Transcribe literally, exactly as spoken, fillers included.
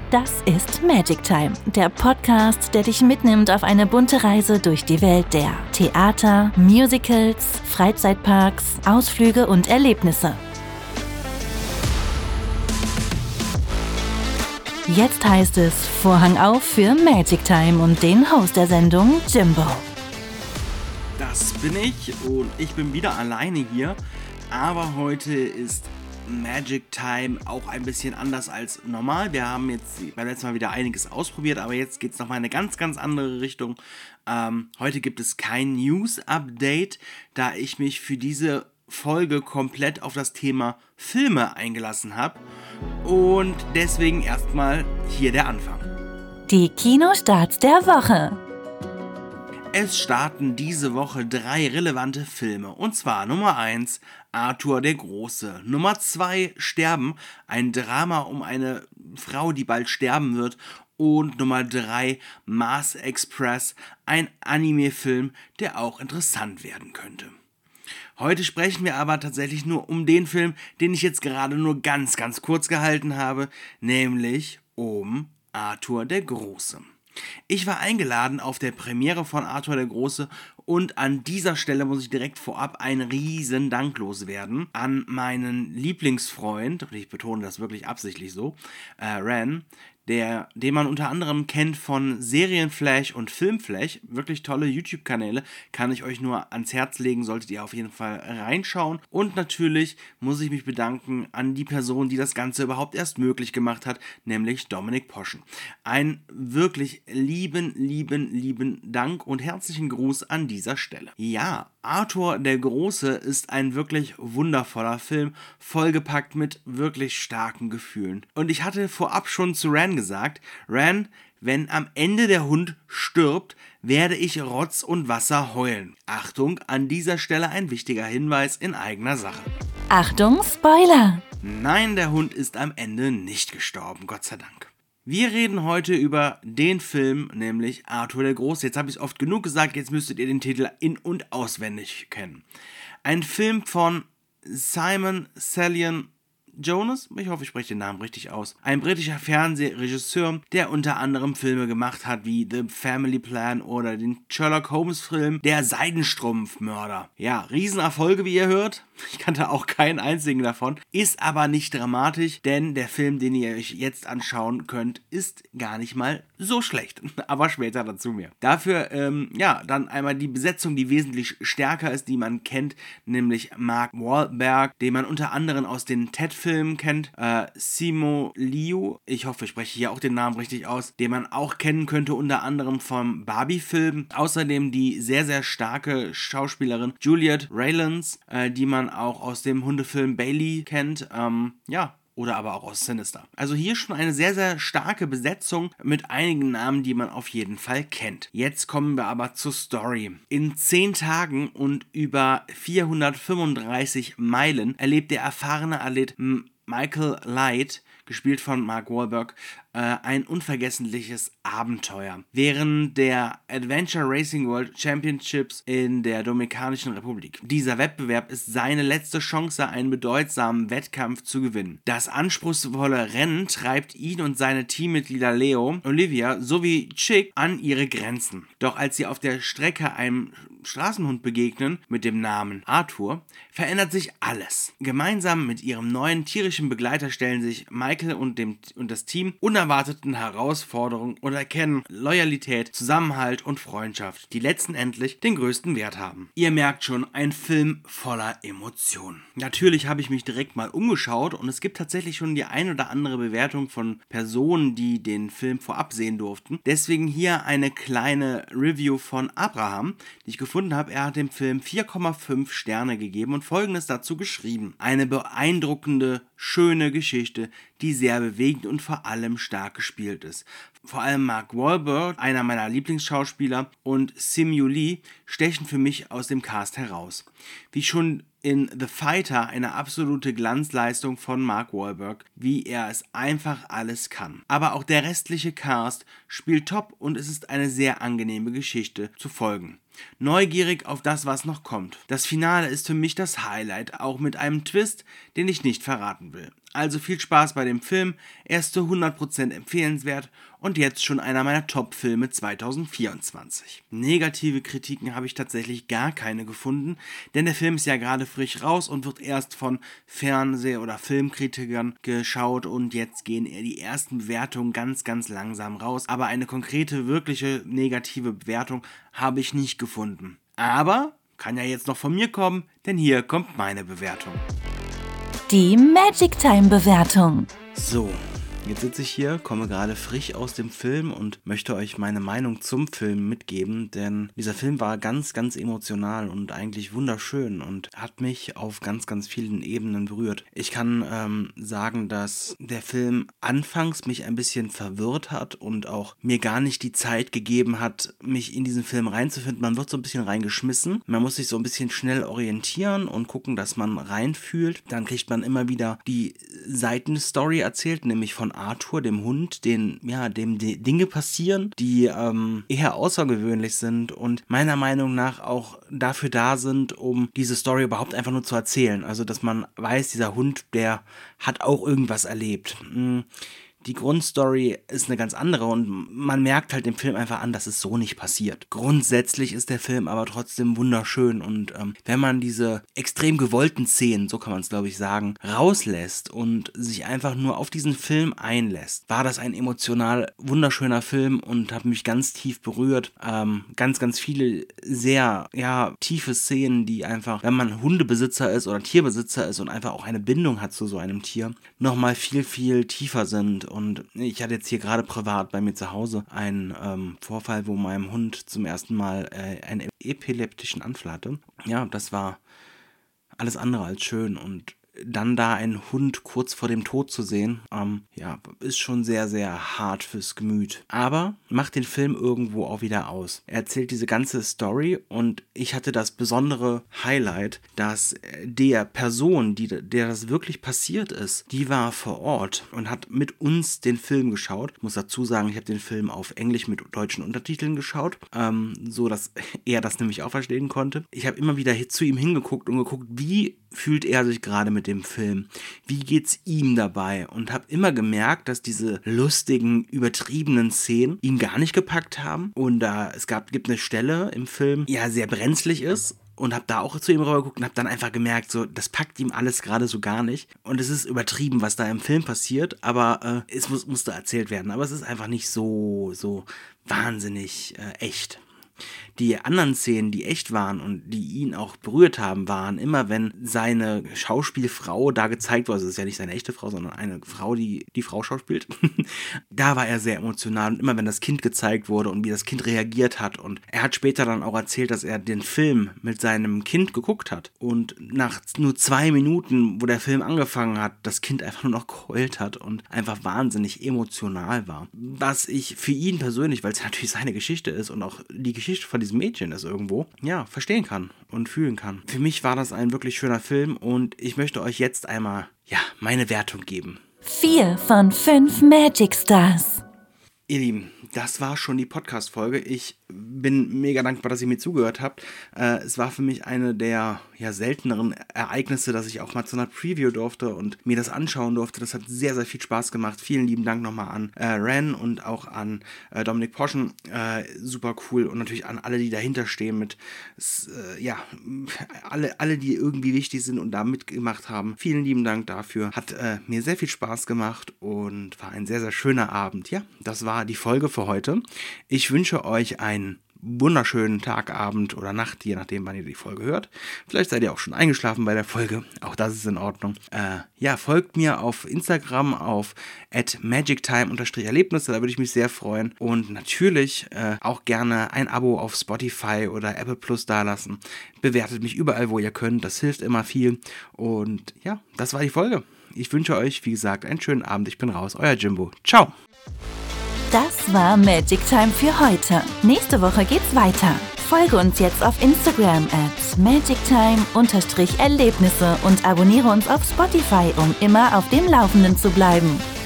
Das ist Magic Time, der Podcast, der dich mitnimmt auf eine bunte Reise durch die Welt der Theater, Musicals, Freizeitparks, Ausflüge und Erlebnisse. Jetzt heißt es Vorhang auf für Magic Time und den Host der Sendung, Jimbo. Das bin ich und ich bin wieder alleine hier, aber heute ist Magic Time auch ein bisschen anders als normal. Wir haben jetzt beim letzten Mal wieder einiges ausprobiert, aber jetzt geht es nochmal in eine ganz, ganz andere Richtung. Ähm, heute gibt es kein News-Update, da ich mich für diese Folge komplett auf das Thema Filme eingelassen habe. Und deswegen erstmal hier der Anfang. Die Kinostarts der Woche. Es starten diese Woche drei relevante Filme. Und zwar Nummer eins, Arthur der Große. Nummer zwei, Sterben, ein Drama um eine Frau, die bald sterben wird. Und Nummer drei, Mars Express, ein Anime-Film, der auch interessant werden könnte. Heute sprechen wir aber tatsächlich nur um den Film, den ich jetzt gerade nur ganz, ganz kurz gehalten habe, nämlich um Arthur der Große. Ich war eingeladen auf der Premiere von Arthur der Große und an dieser Stelle muss ich direkt vorab einen riesen Dank loswerden an meinen Lieblingsfreund, und ich betone das wirklich absichtlich so, äh, Ran, der, den man unter anderem kennt von Serienflash und Filmflash, wirklich tolle YouTube-Kanäle, kann ich euch nur ans Herz legen, solltet ihr auf jeden Fall reinschauen. Und natürlich muss ich mich bedanken an die Person, die das Ganze überhaupt erst möglich gemacht hat, nämlich Dominik Poschen. Ein wirklich lieben, lieben, lieben Dank und herzlichen Gruß an dieser Stelle. Ja, Arthur der Große ist ein wirklich wundervoller Film, vollgepackt mit wirklich starken Gefühlen. Und ich hatte vorab schon zu Ran gesagt, Ran, wenn am Ende der Hund stirbt, werde ich Rotz und Wasser heulen. Achtung, an dieser Stelle ein wichtiger Hinweis in eigener Sache. Achtung, Spoiler! Nein, der Hund ist am Ende nicht gestorben, Gott sei Dank. Wir reden heute über den Film, nämlich Arthur der Große. Jetzt habe ich es oft genug gesagt, jetzt müsstet ihr den Titel in- und auswendig kennen. Ein Film von Simon Cellian Jonas, ich hoffe, ich spreche den Namen richtig aus. Ein britischer Fernsehregisseur, der unter anderem Filme gemacht hat wie The Family Plan oder den Sherlock Holmes Film Der Seidenstrumpfmörder. Ja, Riesenerfolge, wie ihr hört. Ich kannte auch keinen einzigen davon. Ist aber nicht dramatisch, denn der Film, den ihr euch jetzt anschauen könnt, ist gar nicht mal so schlecht. Aber später dazu mehr. Dafür, ähm, ja, dann einmal die Besetzung, die wesentlich stärker ist, die man kennt, nämlich Mark Wahlberg, den man unter anderem aus den Ted-Filmen kennt, äh, Simu Liu, ich hoffe, ich spreche hier auch den Namen richtig aus, den man auch kennen könnte unter anderem vom Barbie-Film. Außerdem die sehr, sehr starke Schauspielerin Juliette Raylands, äh, die man auch aus dem Hundefilm Bailey kennt, ähm, ja, oder aber auch aus Sinister. Also hier schon eine sehr, sehr starke Besetzung mit einigen Namen, die man auf jeden Fall kennt. Jetzt kommen wir aber zur Story. In zehn Tagen und über vierhundertfünfunddreißig Meilen erlebt der erfahrene Athlet Michael Light, gespielt von Mark Wahlberg, äh, ein unvergessliches Abenteuer. Während der Adventure Racing World Championships in der Dominikanischen Republik. Dieser Wettbewerb ist seine letzte Chance, einen bedeutsamen Wettkampf zu gewinnen. Das anspruchsvolle Rennen treibt ihn und seine Teammitglieder Leo, Olivia sowie Chick an ihre Grenzen. Doch als sie auf der Strecke einem Straßenhund begegnen, mit dem Namen Arthur, verändert sich alles. Gemeinsam mit ihrem neuen tierischen Begleiter stellen sich Michael und, dem, und das Team unerwarteten Herausforderungen und erkennen Loyalität, Zusammenhalt und Freundschaft, die letztendlich den größten Wert haben. Ihr merkt schon, ein Film voller Emotionen. Natürlich habe ich mich direkt mal umgeschaut und es gibt tatsächlich schon die ein oder andere Bewertung von Personen, die den Film vorab sehen durften. Deswegen hier eine kleine Review von Abraham, die ich gefunden habe. Er hat dem Film vier Komma fünf Sterne gegeben und Folgendes dazu geschrieben. Eine beeindruckende, schöne Geschichte, die sehr bewegend und vor allem stark gespielt ist. Vor allem Mark Wahlberg, einer meiner Lieblingsschauspieler, und Simu Lee stechen für mich aus dem Cast heraus. Wie schon in The Fighter eine absolute Glanzleistung von Mark Wahlberg, wie er es einfach alles kann. Aber auch der restliche Cast spielt top und es ist eine sehr angenehme Geschichte zu folgen. Neugierig auf das, was noch kommt. Das Finale ist für mich das Highlight, auch mit einem Twist, den ich nicht verraten will. Also viel Spaß bei dem Film, er ist zu hundert Prozent empfehlenswert und jetzt schon einer meiner Top-Filme zwanzig vierundzwanzig. Negative Kritiken habe ich tatsächlich gar keine gefunden, denn der Film ist ja gerade frisch raus und wird erst von Fernseh- oder Filmkritikern geschaut und jetzt gehen eher die ersten Bewertungen ganz, ganz langsam raus. Aber eine konkrete, wirkliche negative Bewertung habe ich nicht gefunden. Aber kann ja jetzt noch von mir kommen, denn hier kommt meine Bewertung. Die Magic Time Bewertung. So, jetzt sitze ich hier, komme gerade frisch aus dem Film und möchte euch meine Meinung zum Film mitgeben, denn dieser Film war ganz, ganz emotional und eigentlich wunderschön und hat mich auf ganz, ganz vielen Ebenen berührt. Ich kann ähm, sagen, dass der Film anfangs mich ein bisschen verwirrt hat und auch mir gar nicht die Zeit gegeben hat, mich in diesen Film reinzufinden. Man wird so ein bisschen reingeschmissen, man muss sich so ein bisschen schnell orientieren und gucken, dass man reinfühlt. Dann kriegt man immer wieder die Seitenstory erzählt, nämlich von Arthur, dem Hund, den, ja, dem die Dinge passieren, die ähm, eher außergewöhnlich sind und meiner Meinung nach auch dafür da sind, um diese Story überhaupt einfach nur zu erzählen. Also, dass man weiß, dieser Hund, der hat auch irgendwas erlebt. Mhm. Die Grundstory ist eine ganz andere und man merkt halt dem Film einfach an, dass es so nicht passiert. Grundsätzlich ist der Film aber trotzdem wunderschön und ähm, wenn man diese extrem gewollten Szenen, so kann man es glaube ich sagen, rauslässt und sich einfach nur auf diesen Film einlässt, war das ein emotional wunderschöner Film und hat mich ganz tief berührt. Ähm, ganz, ganz viele sehr, ja, tiefe Szenen, die einfach, wenn man Hundebesitzer ist oder Tierbesitzer ist und einfach auch eine Bindung hat zu so einem Tier, nochmal viel, viel tiefer sind. Und ich hatte jetzt hier gerade privat bei mir zu Hause einen ähm, Vorfall, wo meinem Hund zum ersten Mal äh, einen epileptischen Anfall hatte. Ja, das war alles andere als schön und dann da einen Hund kurz vor dem Tod zu sehen, ähm, ja, ist schon sehr, sehr hart fürs Gemüt. Aber macht den Film irgendwo auch wieder aus. Er erzählt diese ganze Story und ich hatte das besondere Highlight, dass der Person, die, der das wirklich passiert ist, die war vor Ort und hat mit uns den Film geschaut. Ich muss dazu sagen, ich habe den Film auf Englisch mit deutschen Untertiteln geschaut, ähm, so dass er das nämlich auch verstehen konnte. Ich habe immer wieder zu ihm hingeguckt und geguckt, wie fühlt er sich gerade mit dem Film? Wie geht's ihm dabei? Und habe immer gemerkt, dass diese lustigen, übertriebenen Szenen ihn gar nicht gepackt haben. Und da äh, es gab, gibt eine Stelle im Film, die ja sehr brenzlig ist. Und habe da auch zu ihm rüber geguckt und habe dann einfach gemerkt, so, das packt ihm alles gerade so gar nicht. Und es ist übertrieben, was da im Film passiert, aber äh, es muss, musste erzählt werden. Aber es ist einfach nicht so, so wahnsinnig äh, echt. Die anderen Szenen, die echt waren und die ihn auch berührt haben, waren immer, wenn seine Schauspielfrau da gezeigt wurde, also es ist ja nicht seine echte Frau, sondern eine Frau, die die Frau schauspielt, da war er sehr emotional und immer, wenn das Kind gezeigt wurde und wie das Kind reagiert hat und er hat später dann auch erzählt, dass er den Film mit seinem Kind geguckt hat und nach nur zwei Minuten, wo der Film angefangen hat, das Kind einfach nur noch geheult hat und einfach wahnsinnig emotional war. Was ich für ihn persönlich, weil es natürlich seine Geschichte ist und auch die Geschichte von diesem Mädchen ist irgendwo, ja, verstehen kann und fühlen kann. Für mich war das ein wirklich schöner Film und ich möchte euch jetzt einmal, ja, meine Wertung geben. Vier von fünf Magic Stars. Ihr Lieben, das war schon die Podcast-Folge. Ich bin mega dankbar, dass ihr mir zugehört habt. Äh, es war für mich eine der ja, selteneren Ereignisse, dass ich auch mal zu einer Preview durfte und mir das anschauen durfte. Das hat sehr, sehr viel Spaß gemacht. Vielen lieben Dank nochmal an äh, Ren und auch an äh, Dominik Poschen. Äh, super cool. Und natürlich an alle, die dahinter stehen mit, äh, ja, alle, alle, die irgendwie wichtig sind und da mitgemacht haben. Vielen lieben Dank dafür. Hat äh, mir sehr viel Spaß gemacht und war ein sehr, sehr schöner Abend. Ja, das war die Folge für heute. Ich wünsche euch einen wunderschönen Tag, Abend oder Nacht, je nachdem, wann ihr die Folge hört. Vielleicht seid ihr auch schon eingeschlafen bei der Folge. Auch das ist in Ordnung. Äh, ja, folgt mir auf Instagram auf at magictime Erlebnisse. Da würde ich mich sehr freuen. Und natürlich äh, auch gerne ein Abo auf Spotify oder Apple Plus dalassen. Bewertet mich überall, wo ihr könnt. Das hilft immer viel. Und ja, das war die Folge. Ich wünsche euch, wie gesagt, einen schönen Abend. Ich bin raus. Euer Jimbo. Ciao. Das war Magic Time für heute. Nächste Woche geht's weiter. Folge uns jetzt auf Instagram at magictime-erlebnisse und abonniere uns auf Spotify, um immer auf dem Laufenden zu bleiben.